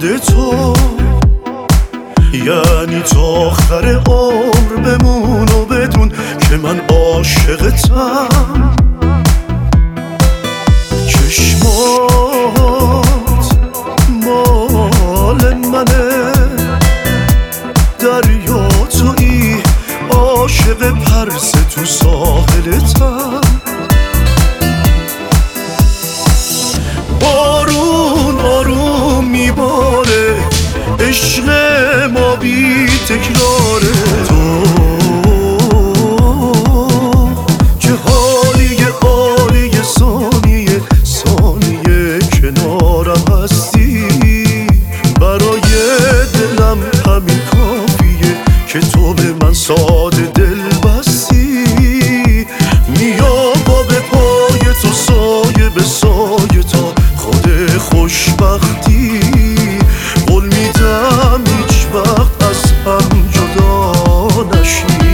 خودتو، یعنی تا آخر عمر بمون و بدون که من عاشقتم. چشمات مال منه، دریا تویی، عاشق پرسه تو ساحلتم. بارون آروم میباره، عشق ما بی تکراره. تو چه حالیه عالیه، ثانیه ثانیه کنارم هستی. برای دلم همین کافیه که تو به من ساده دل بستی. میام به پای تو سایه به سایه تا خود خوشبختی. قول میدم هیچ وقت از هم جدا نشی.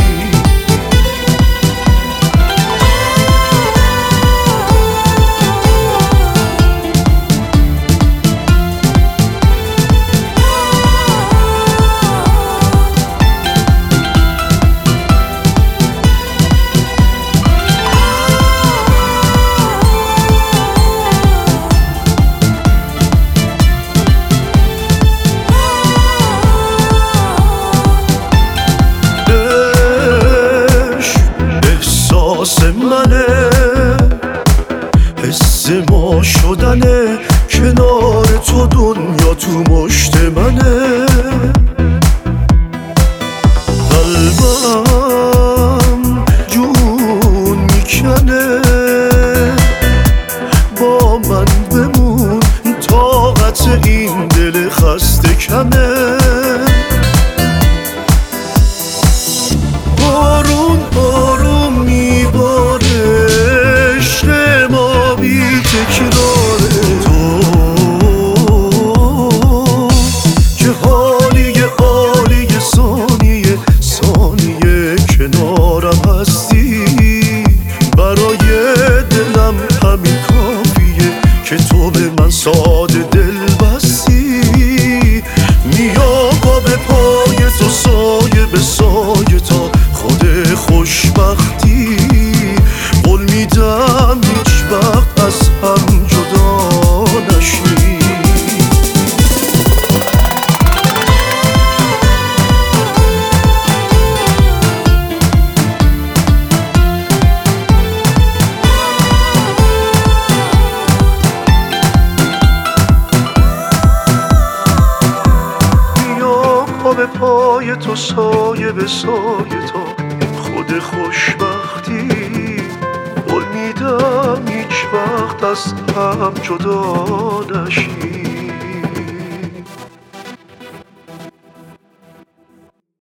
منه حس ما شدنه، کنار تو دنیا تو مشت منه. قلبم جون میکنه، با من بمون، طاقت این دل خسته کمه. بارون آروم میباره، عشق ما بی تکراره. تو چه حالیه عالیه، ثانیه ثانیه کنارم هستی. برای دلم همین کافیه که تو به من ساده دل بستی. میام به پای تو سایه به سایه تا خود خوشبختی. قول میدم هیچ وقت از هم جدا نشی. میام به پای تو سایه به سایه تا خود خوشبختی. قول میدم هیچ وقت از هم جدا نشی.